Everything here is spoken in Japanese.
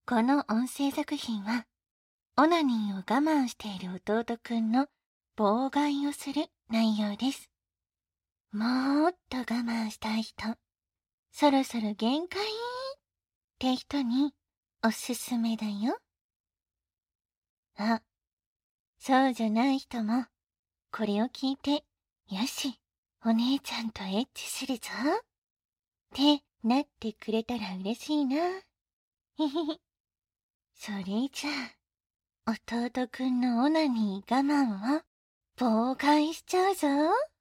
この音声作品は、オナニーを我慢している弟くんの妨害をする内容です。もっと我慢したい人、そろそろ限界って人におすすめだよ。あ、そうじゃない人も、これを聞いて、よし、お姉ちゃんとエッチするぞ。ってなってくれたら嬉しいな。ひひひ。それじゃあ、弟くんのオナニー我慢を妨害しちゃうぞ。